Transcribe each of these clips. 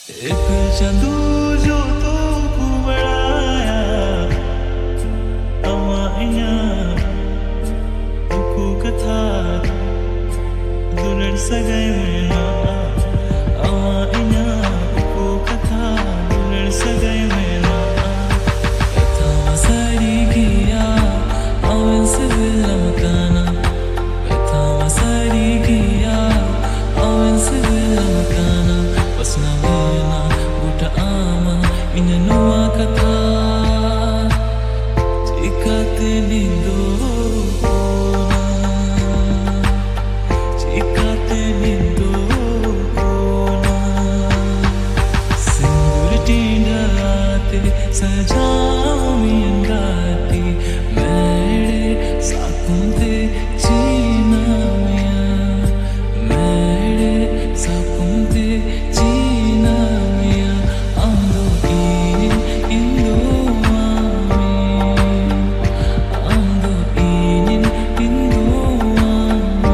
एक जादू जो तो कुबड़ाया अमाइया तुकु कथा दुलड़ सगाई में ना अमाइया तुकु कथा दुलड़ सगाई में ना एथा मसारी किया अवन से बिलम काना एथा मसारी किया अवन से बिलम काना Pasna mena buta ama inanua kata Chikate lindo kona Chikate lindo kona Sindur tindate sajao miyangati Mere sakunte china miya Mere sakunte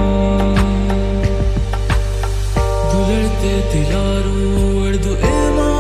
Dilaru ardu ema